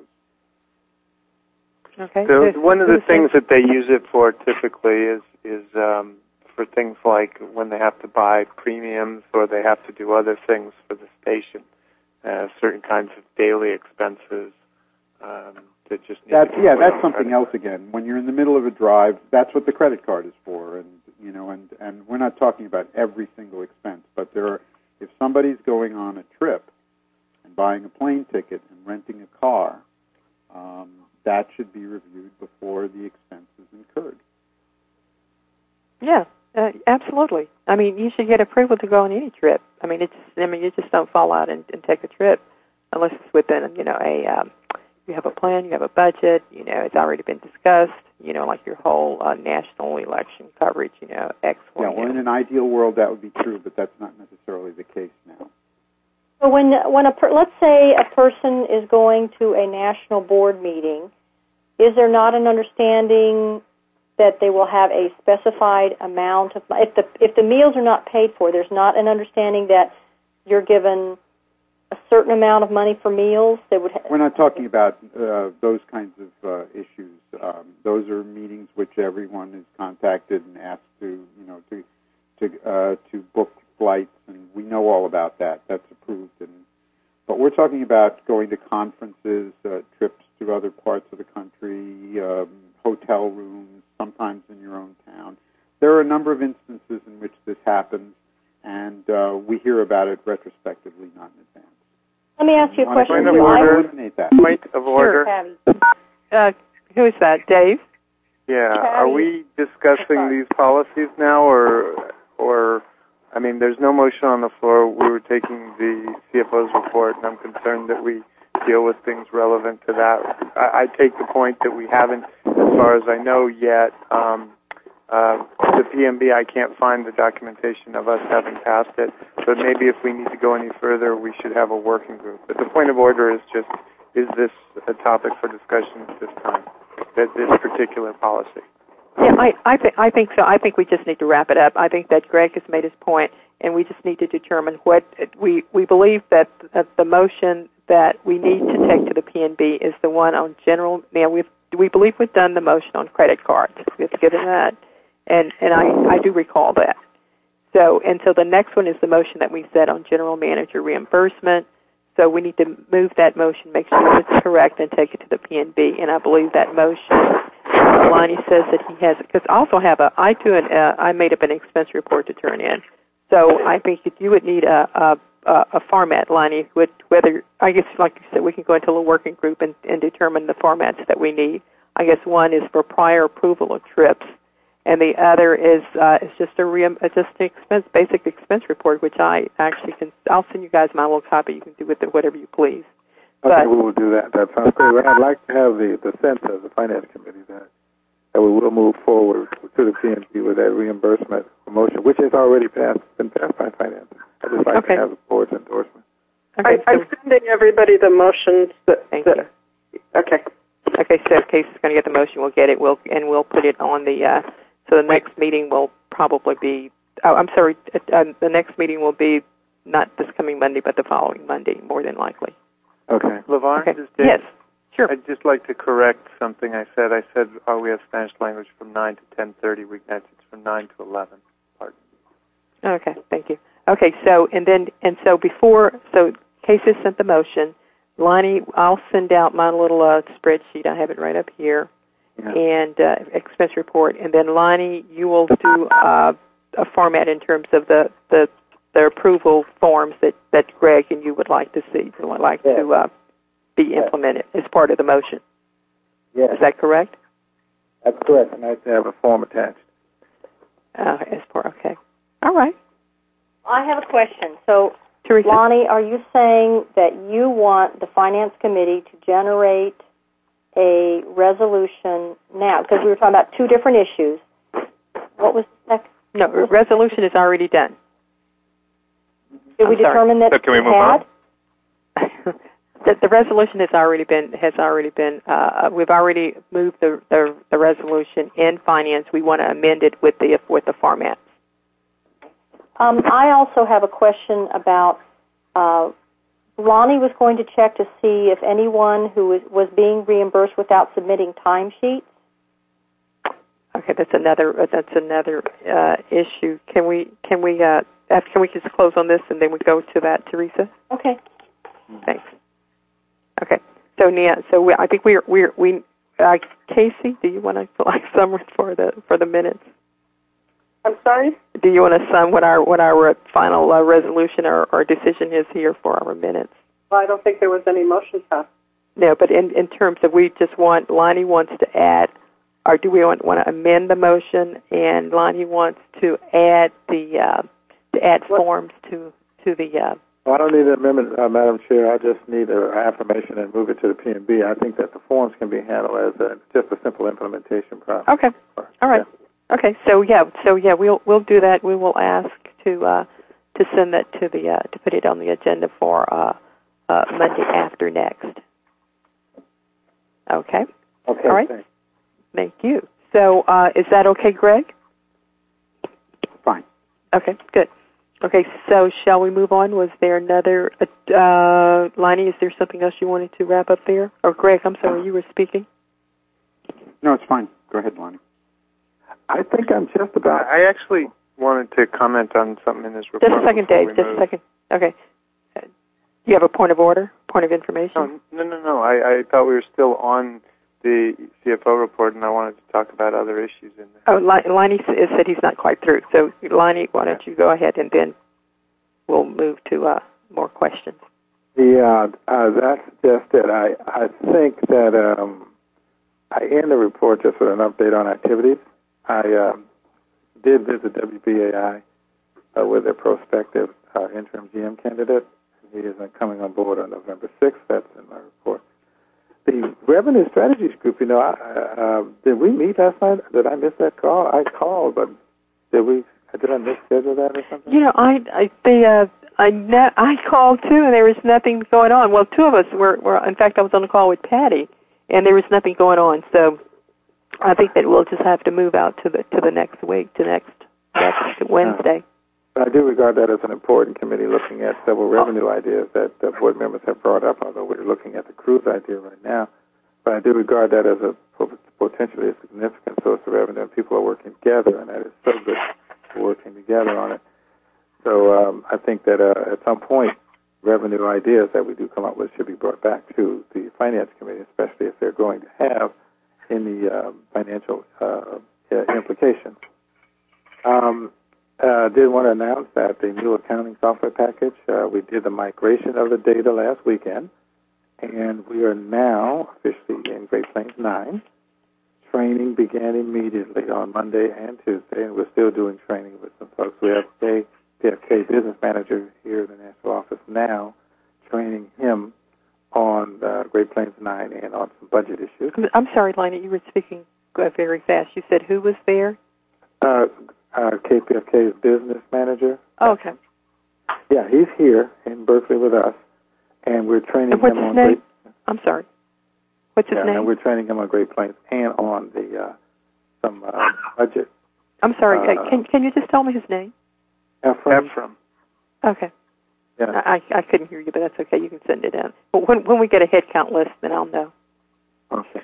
Okay. So Who's- one of the who's things that they use it for typically is is um, for things like when they have to buy premiums or they have to do other things for the station, uh, certain kinds of daily expenses um, that just need That's to be yeah, put that's on something credit. else again. When you're in the middle of a drive, that's what the credit card is for. And you know, and and we're not talking about every single expense, but there are. If somebody's going on a trip and buying a plane ticket and renting a car, um, that should be reviewed before the expense is incurred. Yeah, uh, absolutely. I mean, you should get approval to go on any trip. I mean, it's. I mean, you just don't fall out and, and take a trip unless it's within, you know, a. Um, you have a plan, you have a budget. You know, it's already been discussed. You know, like your whole uh, national election coverage. You know, X. Yeah, well, in an ideal world, that would be true, but that's not necessarily the case now. So when when a per, let's say a person is going to a national board meeting, is there not an understanding that they will have a specified amount of if the if the meals are not paid for? There's not an understanding that you're given a certain amount of money for meals. They would. Ha- We're not talking about uh, those kinds of uh, issues. Um, those are meetings which everyone is contacted and asked to, you know, to to uh, to book flights, and we know all about that. That's approved. And but we're talking about going to conferences, uh, trips to other parts of the country, um, hotel rooms, sometimes in your own town. There are a number of instances in which this happens, and uh, we hear about it retrospectively, not in advance. Let me ask you a We want to- question. Point of we want to order. eliminate that. Point of order. Sure, Patty. Uh, who is that, Dave? Yeah. Patty. Are we discussing these policies now, or or I mean, there's no motion on the floor. We were taking the C F O's report, and I'm concerned that we deal with things relevant to that. I, I take the point that we haven't, as far as I know, yet. Um, uh, the P M B, I can't find the documentation of us having passed it, but maybe if we need to go any further, we should have a working group. But the point of order is just, is this a topic for discussion at this time, that this particular policy? Yeah, I, I think I think so. I think we just need to wrap it up. I think that Greg has made his point, and we just need to determine what we we believe that, that the motion that we need to take to the P N B is the one on general. Now we we believe we've done the motion on credit cards. We have given that, and and I I do recall that. So and so the next one is the motion that we said on general manager reimbursement. So we need to move that motion, make sure it's correct, and take it to the P N B. And I believe that motion, uh, Lonnie says that he has, because I also have a, I too, an, uh, I made up an expense report to turn in. So I think that you would need a, a, a format, Lonnie, with whether, I guess, like you said, we can go into a working group and, and determine the formats that we need. I guess one is for prior approval of trips, and the other is uh, is just a re- just an expense, basic expense report, which I actually can. I'll send you guys my little copy. You can do with it whatever you please. Okay, But, we will do that. That sounds great. But I'd like to have the, the sense of the finance committee that, that we will move forward to the P N B with that reimbursement motion, which has already passed, been passed by finance. I'd just like Okay. to have the board's endorsement. okay, I, I'm so, sending everybody the motions that. thank that you. Okay. Okay, so if Casey's going to get the motion, we'll get it. We'll and we'll put it on the. Uh, so the next meeting will probably be. Oh, I'm sorry. Uh, the next meeting will be not this coming Monday, but the following Monday, more than likely. Okay. LeVar, Okay. this is Dave. Yes, sure. I'd just like to correct something I said. I said oh, we have Spanish language from nine to ten thirty weeknights. It's from nine to eleven. Pardon. Okay, thank you. Okay, so and then and so before so Casey sent the motion. Lonnie, I'll send out my little uh, spreadsheet. I have it right up here, Yeah. and uh, expense report. And then Lonnie, you will do uh, a format in terms of the, the the approval forms that, that Greg and you would like to see, would like Yes. to uh, be Yes. implemented as part of the motion. Yes, Is that correct? that's correct. And I have to have a form attached. Uh, as part, okay. All right. I have a question. So, Teresa? Lonnie, are you saying that you want the Finance Committee to generate a resolution now? Because we were talking about two different issues. What was the second? No, resolution is already done. Did we I'm sorry. determine that So can we it move had? on? the, the resolution has already been has already been. Uh, we've already moved the, the the resolution in finance. We want to amend it with the with the format. Um, I also have a question about. Uh, Lonnie was going to check to see if anyone who was, was being reimbursed without submitting timesheets. Okay, that's another uh, that's another uh, issue. Can we can we uh, after, can we just close on this and then we go to that, Teresa? Okay. Thanks. Okay. So Nia, so we, I think we're we're we uh, Casey, do you want to like summary for the for the minutes? I'm sorry? Do you want to sum what our what our final uh, resolution or, or decision is here for our minutes? Well, I don't think there was any motion passed. No, but in in terms of we just want Lonnie wants to add, or do we want want to amend the motion and Lonnie wants to add the uh, to add What? forms to to the. Uh, Well, I don't need an amendment, uh, Madam Chair. I just need an affirmation and move it to the P and B. I think that the forms can be handled as a, just a simple implementation process. okay. All right. Yeah. Okay. So yeah. So yeah. We'll we'll do that. We will ask to uh, to send that to the uh, to put it on the agenda for uh, uh, Monday after next. Okay. Okay. All right. Thanks. Thank you. So uh, is that okay, Greg? Fine. Okay. Good. Okay. So shall we move on? Was there another? Uh, Lonnie, is there something else you wanted to wrap up there? Or Greg, I'm sorry, you were speaking. No, it's fine. Go ahead, Lonnie. I think I'm just about. I actually wanted to comment on something in this report. Just a second, before Dave. we Just move. a second. Okay. Uh, you have a point of order? Point of information? No, no, no, no. I, I thought we were still on the C F O report, and I wanted to talk about other issues in there. Oh, Lon- Lonnie s- said he's not quite through. So, Lonnie, why don't you go ahead and then we'll move to uh, more questions. Yeah, uh, that's just it. I, I think that um, I end the report just with an update on activities. I um, did visit W B A I uh, with a prospective uh, interim G M candidate. He is uh, coming on board on November sixth. That's in my report. The Revenue Strategies Group, you know, I, uh, did we meet last night? Did I miss that call? I called, but did we? Did I misschedule that or something? You know, I, I they, uh, I, ne- I called too, and there was nothing going on. Well, two of us were, were. In fact, I was on the call with Patty, and there was nothing going on. So, I think that we'll just have to move out to the to the next week, to next next Wednesday. I do regard that as an important committee, looking at several revenue ideas that uh, board members have brought up, although we're looking at the cruise idea right now. But I do regard that as a potentially a significant source of revenue, and people are working together, and that is so good for working together on it. So um, I think that uh, at some point, revenue ideas that we do come up with should be brought back to the Finance Committee, especially if they're going to have any uh, financial uh, implications. Um, Uh, did want to announce that the new accounting software package, uh, we did the migration of the data last weekend, and we are now officially in Great Plains nine. Training began immediately on Monday and Tuesday, and we're still doing training with some folks. We have a P F K business manager here in the national office now, training him on uh, Great Plains nine and on some budget issues. I'm sorry, Lonnie, you were speaking uh, very fast. You said who was there? Uh, Uh, K P F K's business manager. Oh, okay. Yeah, he's here in Berkeley with us, and we're training And what's him his on name? Great. I'm sorry. What's his Yeah, name? and we're training him on Great Plains and on the uh, some uh, budget. I'm sorry. uh, Uh, can can you just tell me his name? Ephraim. Ephraim. Okay. Yeah. I, I couldn't hear you, but that's okay. You can send it in. But when when we get a head count list, then I'll know. Okay.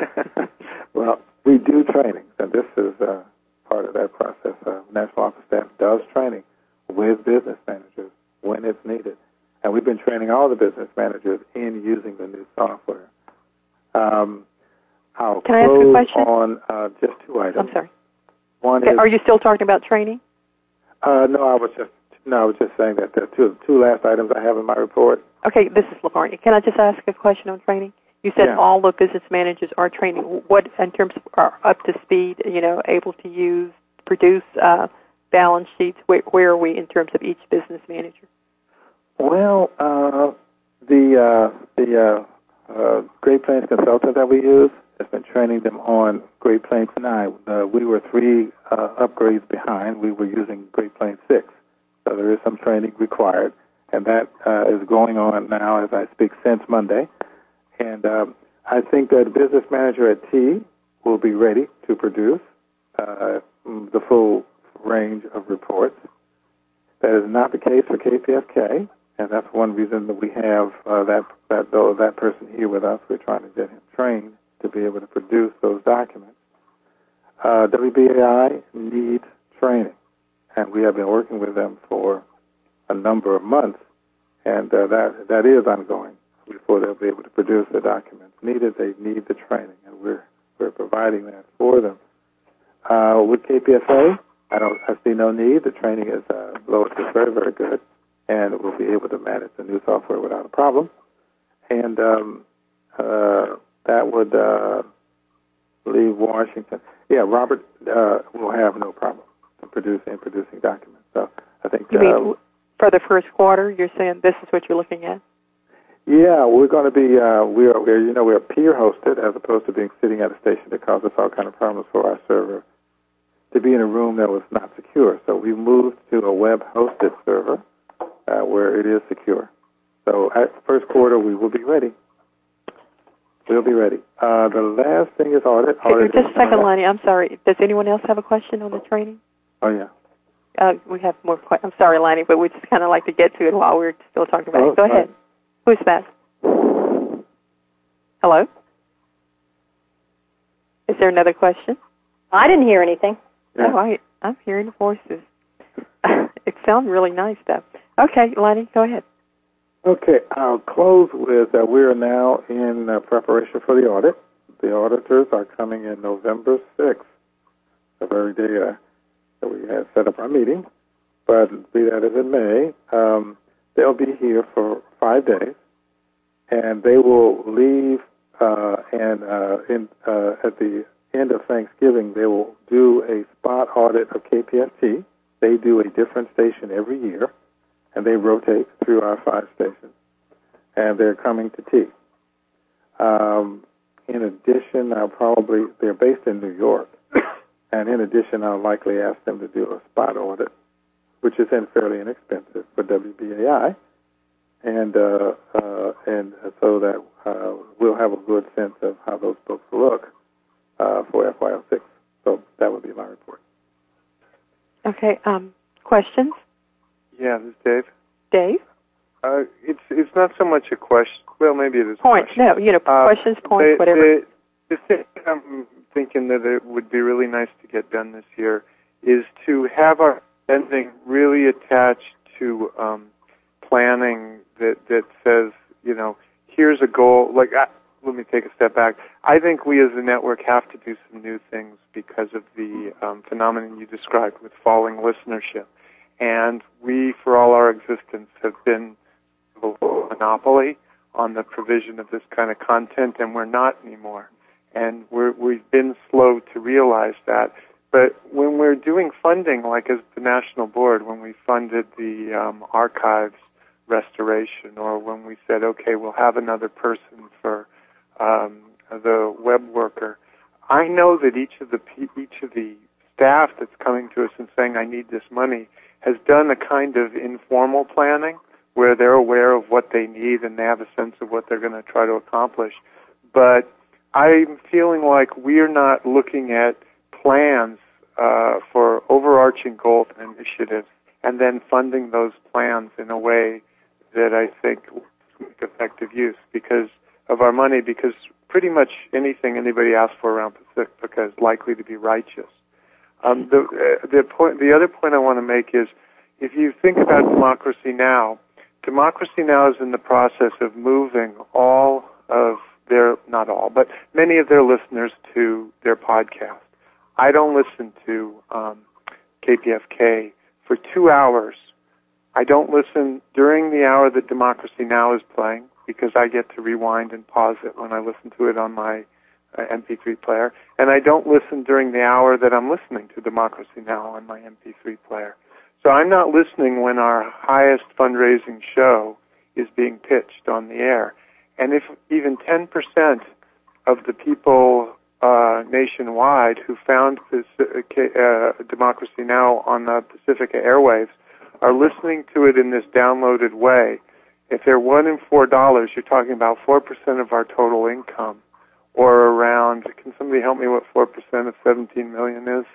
Well, we do training, and this is uh, part of that process. Uh, National Office Staff does training with business managers when it's needed. And we've been training all the business managers in using the new software. Um, I'll Can I ask a question? on uh, just two items. I'm sorry. One Okay, is, are you still talking about training? Uh, no, I was just no, I was just saying that the two two last items I have in my report. Okay, this is LaVarnia. Can I just ask a question on training? You said Yeah. all the business managers are training. What, in terms of are up to speed, you know, able to use, produce uh, balance sheets? Where, where are we in terms of each business manager? Well, uh, the uh, the uh, uh, Great Plains consultant that we use has been training them on Great Plains nine. Uh, we were three uh, upgrades behind. We were using Great Plains six, so there is some training required, and that uh, is going on now as I speak since Monday. And um, I think that the business manager at T will be ready to produce uh, the full range of reports. That is not the case for K P F K, and that's one reason that we have uh, that that though that person here with us. We're trying to get him trained to be able to produce those documents. Uh, W B A I needs training, and we have been working with them for a number of months, and uh, that that is ongoing. Before they'll be able to produce the documents needed, they need the training, and we're we're providing that for them. Uh, with K P F A, I don't I see no need. The training is uh, Lois is very very good, and we'll be able to manage the new software without a problem. And um, uh, that would uh, leave Washington. Yeah, Robert uh, will have no problem in producing in producing documents. So I think. You uh, mean for the first quarter? You're saying this is what you're looking at? Yeah, we're going to be, uh, we are, we're, you know, we're peer hosted as opposed to being sitting at a station that causes all kind of problems for our server to be in a room that was not secure. So we moved to a web hosted server uh, where it is secure. So at first quarter, we will be ready. We'll be ready. Uh, the last thing is audit. Hey, audit just a second, uh, Lonnie. I'm sorry. Does anyone else have a question on the training? Oh, yeah. Uh, we have more questions. I'm sorry, Lonnie, but we just kind of like to get to it while we're still talking about Oh, it. Go ahead. fine. Who's that? Hello? Is there another question? I didn't hear anything. Yeah. Oh, I, I'm hearing voices. It sounds really nice, though. Okay, Lonnie, go ahead. Okay, I'll close with uh, we are now in uh, preparation for the audit. The auditors are coming in November sixth, the very day uh, that we had set up our meeting. But be that as it may, um, they'll be here for five days, and they will leave. Uh, and uh, in, uh, at the end of Thanksgiving, they will do a spot audit of K P F T. They do a different station every year, and they rotate through our five stations. And they're coming to T. Um, in addition, I'll probably they're based in New York, and in addition, I'll likely ask them to do a spot audit, which is in fairly inexpensive for W B A I, and uh, uh, and so that uh, we'll have a good sense of how those books look uh, for F Y O six. So that would be my report. Okay, um, questions? Yeah, this is Dave. Dave? Uh, it's it's not so much a question. Well, maybe it is. Points, a question. no, you know, Uh, questions, points, the, whatever. The, the thing I'm thinking that it would be really nice to get done this year is to have our spending really attached to um, planning that that says, you know, here's a goal. Like, I, let me take a step back. I think we as a network have to do some new things because of the um, phenomenon you described with falling listenership. And we, for all our existence, have been a monopoly on the provision of this kind of content, and we're not anymore. And we're, we've been slow to realize that. But when we're doing funding, like as the National Board, when we funded the um, archives restoration, or when we said, okay, we'll have another person for um, the web worker, I know that each of the each of the staff that's coming to us and saying, I need this money, has done a kind of informal planning where they're aware of what they need and they have a sense of what they're going to try to accomplish. But I'm feeling like we're not looking at plans uh, for overarching goals and initiatives and then funding those plans in a way that I think will make effective use because of our money, because pretty much anything anybody asks for around Pacifica is likely to be righteous. Um, the, uh, the, point, the other point I want to make is, if you think about Democracy Now!, Democracy Now! Is in the process of moving all of their, not all, but many of their listeners to their podcast. I don't listen to um, K P F K for two hours. I don't listen during the hour that Democracy Now! Is playing because I get to rewind and pause it when I listen to it on my uh, M P three player. And I don't listen during the hour that I'm listening to Democracy Now! On my M P three player. So I'm not listening when our highest fundraising show is being pitched on the air. And if even ten percent of the people uh, nationwide who found Pacifica, uh, Democracy Now! On the Pacifica airwaves are listening to it in this downloaded way, if they're one in four dollars, you're talking about four percent of our total income, or around, can somebody help me what four percent of seventeen million is?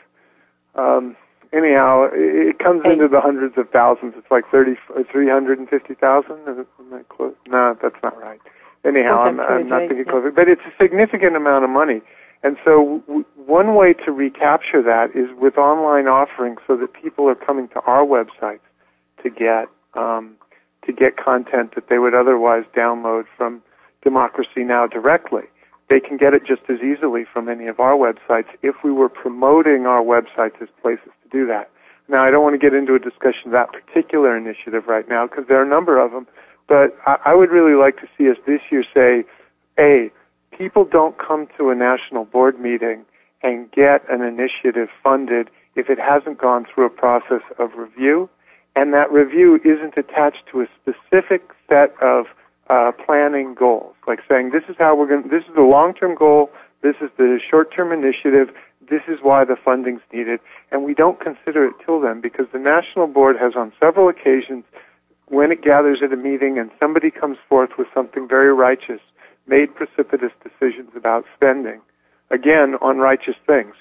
Um, anyhow, it comes into the hundreds of thousands. It's like thirty, three hundred fifty thousand. Am I close? No, that's not right. Anyhow, I'm, I'm not thinking close. But it's a significant amount of money. And so w- one way to recapture that is with online offerings so that people are coming to our websites to get um, to get content that they would otherwise download from Democracy Now! Directly. They can get it just as easily from any of our websites if we were promoting our websites as places to do that. Now, I don't want to get into a discussion of that particular initiative right now because there are a number of them, but I, I would really like to see us this year say, A, people don't come to a national board meeting and get an initiative funded if it hasn't gone through a process of review, and that review isn't attached to a specific set of Uh, planning goals, like saying this is how we're going. This is the long-term goal. This is the short-term initiative. This is why the funding's needed, and we don't consider it till then because the national board has, on several occasions, when it gathers at a meeting and somebody comes forth with something very righteous, made precipitous decisions about spending, again on righteous things.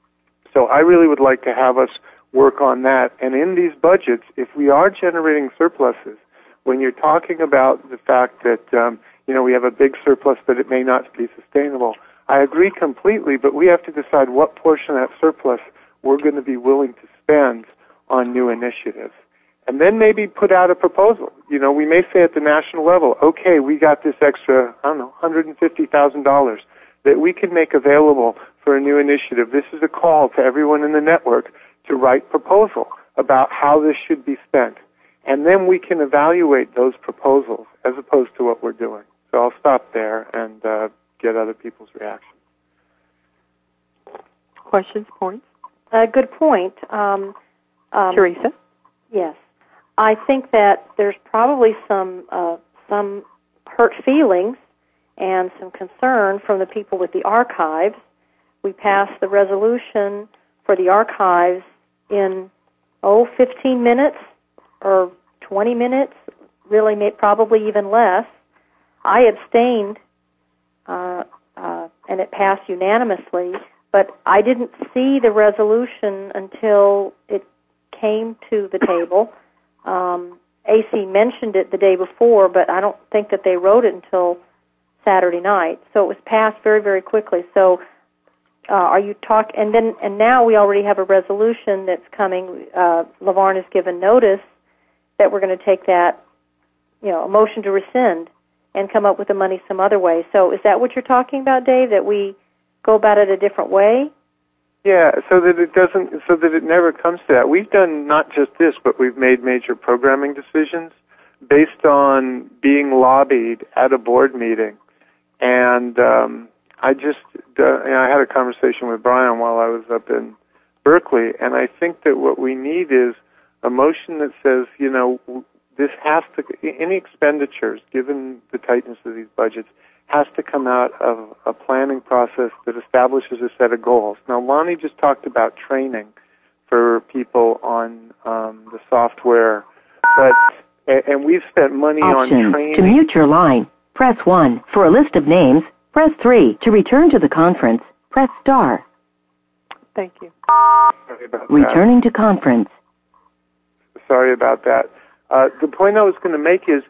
So I really would like to have us work on that, and in these budgets, if we are generating surpluses. When you're talking about the fact that, um, you know, we have a big surplus but it may not be sustainable, I agree completely, but we have to decide what portion of that surplus we're going to be willing to spend on new initiatives. And then maybe put out a proposal. You know, we may say at the national level, okay, we got this extra, I don't know, one hundred fifty thousand dollars that we can make available for a new initiative. This is a call to everyone in the network to write proposal about how this should be spent. And then we can evaluate those proposals as opposed to what we're doing. So I'll stop there and uh, get other people's reactions. Questions, points? A good point. Um, um, Teresa? Yes. I think that there's probably some uh, some hurt feelings and some concern from the people with the archives. We passed the resolution for the archives in, oh, fifteen minutes. Or twenty minutes, really may, probably even less. I abstained, uh, uh, and it passed unanimously, but I didn't see the resolution until it came to the table. Um, A C mentioned it the day before, but I don't think that they wrote it until Saturday night. So it was passed very, very quickly. So uh, are you talk? And then, and now we already have a resolution that's coming. Uh, LaVarn has given notice that we're going to take that, you know, a motion to rescind and come up with the money some other way. So is that what you're talking about, Dave, that we go about it a different way? Yeah, so that it doesn't, so that it never comes to that. We've done not just this, but we've made major programming decisions based on being lobbied at a board meeting. And um, I just, uh, you know, I had a conversation with Brian while I was up in Berkeley, and I think that what we need is a motion that says, you know, this has to, any expenditures, given the tightness of these budgets, has to come out of a planning process that establishes a set of goals. Now, Lonnie just talked about training for people on um, the software, but, and we've spent money Options. on training. To mute your line, press one. For a list of names, press three. To return to the conference, press star. Thank you. Sorry about Returning that. to conference. Sorry about that. Uh, the point I was going to make is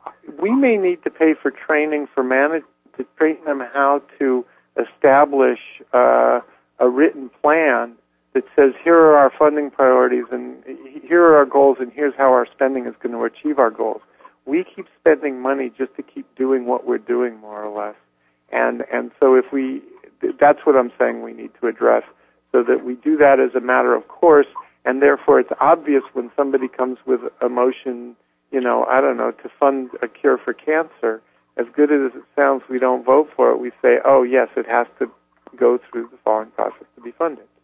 we may need to pay for training for manage to train them how to establish uh, a written plan that says here are our funding priorities and here are our goals and here's how our spending is going to achieve our goals. We keep spending money just to keep doing what we're doing, more or less. And and so if we, that's what I'm saying we need to address, so that we do that as a matter of course, and therefore it's obvious when somebody comes with a motion, you know, I don't know, to fund a cure for cancer, as good as it sounds, we don't vote for it. We say, oh, yes, it has to go through the following process to be funded.